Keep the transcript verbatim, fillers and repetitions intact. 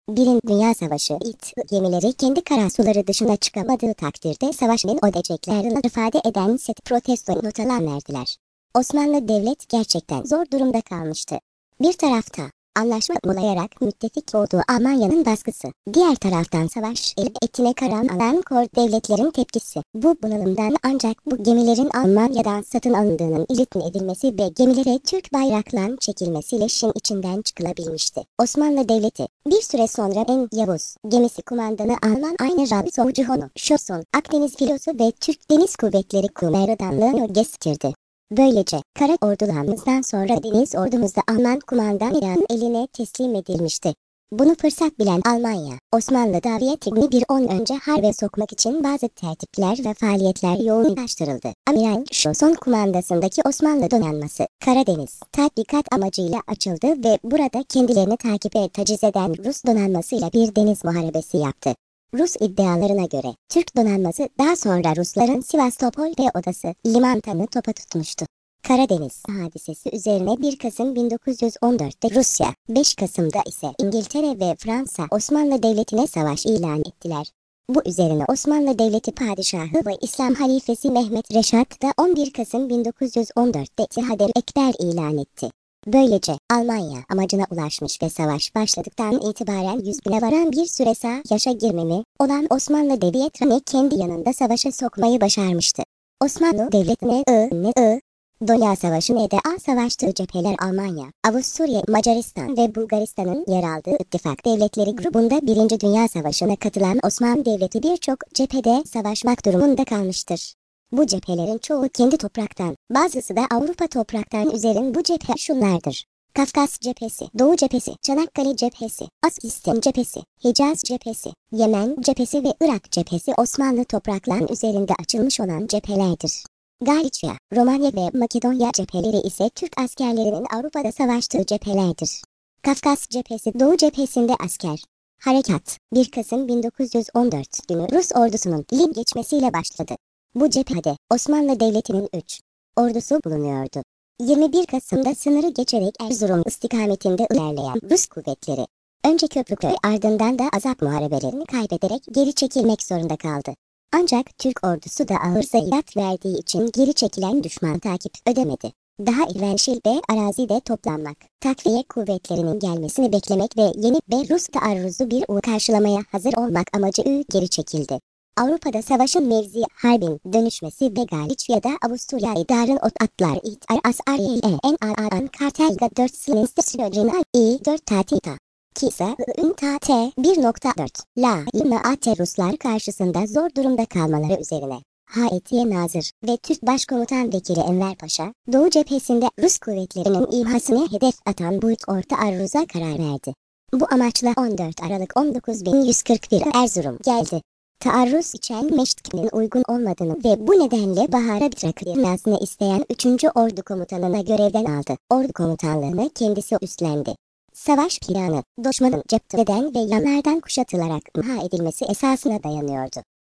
Birinci Dünya Savaşı it gemileri kendi karasuları dışına çıkamadığı takdirde savaşın ödeyeceklerini ifade eden set protesto notalar verdiler. Osmanlı Devlet gerçekten zor durumda kalmıştı. Bir tarafta anlaşma imzalayarak müttefik olduğu Almanya'nın baskısı, diğer taraftan savaş eli etine karan alan kor devletlerin tepkisi. Bu bunalımdan ancak bu gemilerin Almanya'dan satın alındığının iletin edilmesi ve gemilere Türk bayraklan çekilmesiyle işin içinden çıkılabilmişti. Osmanlı Devleti bir süre sonra en Yavuz gemisi kumandanı Alman aynı Rabbi Johann Schosson, Akdeniz filosu ve Türk Deniz Kuvvetleri Kumandanlığı'nı getirdi. Böylece kara ordularımızdan sonra deniz ordumuzda Alman kumandan İran'ın eline teslim edilmişti. Bunu fırsat bilen Almanya, Osmanlı daviyetini bir on önce harbe sokmak için bazı tertipler ve faaliyetler yoğunlaştırıldı. Amiral Schosson kumandasındaki Osmanlı donanması, Karadeniz tatbikat amacıyla açıldı ve burada kendilerini takip et taciz eden Rus donanmasıyla bir deniz muharebesi yaptı. Rus iddialarına göre Türk donanması daha sonra Rusların Sivastopol ve Odası limanlarını topa tutmuştu. Karadeniz hadisesi üzerine bir Kasım bin dokuz yüz on dört'te Rusya, beş Kasım'da ise İngiltere ve Fransa Osmanlı Devleti'ne savaş ilan ettiler. Bu üzerine Osmanlı Devleti Padişahı ve İslam halifesi Mehmet Reşat da on bir Kasım bin dokuz yüz on dört'te İttihad-ı Ekber ilan etti. Böylece Almanya amacına ulaşmış ve savaş başladıktan itibaren yüz bine varan bir süre savaşa girmemi olan Osmanlı Devleti'ni kendi yanında savaşa sokmayı başarmıştı. Osmanlı Devleti'ne I, ne I, Dünya Savaşı ne de A savaştığı cepheler Almanya, Avusturya, Macaristan ve Bulgaristan'ın yer aldığı ittifak devletleri grubunda Birinci Dünya Savaşı'na katılan Osmanlı Devleti birçok cephede savaşmak durumunda kalmıştır. Bu cephelerin çoğu kendi topraktan, bazısı da Avrupa topraktan üzerin bu cephe şunlardır: Kafkas cephesi, Doğu cephesi, Çanakkale cephesi, Asistan cephesi, Hicaz cephesi, Yemen cephesi ve Irak cephesi Osmanlı toprakların üzerinde açılmış olan cephelerdir. Galicia, Romanya ve Makedonya cepheleri ise Türk askerlerinin Avrupa'da savaştığı cephelerdir. Kafkas cephesi, Doğu cephesinde asker harekat bir Kasım bin dokuz yüz on dört günü Rus ordusunun Lim geçmesiyle başladı. Bu cephede Osmanlı Devleti'nin üç ordusu bulunuyordu. yirmi bir Kasım'da sınırı geçerek Erzurum istikametinde ilerleyen Rus kuvvetleri önce Köprüköy ardından da Azap muharebelerini kaybederek geri çekilmek zorunda kaldı. Ancak Türk ordusu da ağır zayiat verdiği için geri çekilen düşman takip edemedi. Daha evvel ve arazide toplanmak, takviye kuvvetlerinin gelmesini beklemek ve yeni ve Rus taarruzu bir u karşılamaya hazır olmak amacı ü geri çekildi. Avrupa'da savaşın mevzi harbin dönüşmesi ve Galicia'da Avusturya idarın ot atlar it ar as ar e en a an kartelga dört slinster i dört tatita kisa ün ta t bir nokta dört la yirmi at Ruslar karşısında zor durumda kalmaları üzerine Haitiye Nazır ve Türk Başkomutan Vekili Enver Paşa, Doğu cephesinde Rus kuvvetlerinin imhasını hedef atan bu orta arruza karar verdi. Bu amaçla on dört Aralık on dokuz bin yüz kırk bir Erzurum geldi. Taarruz için meştkinin uygun olmadığını ve bu nedenle Bahara bırakılmasını isteyen üçüncü Ordu Komutanı'na görevden aldı. Ordu komutanlığını kendisi üstlendi. Savaş planı, düşmanın cepheden ve yanlardan kuşatılarak imha edilmesi esasına dayanıyordu.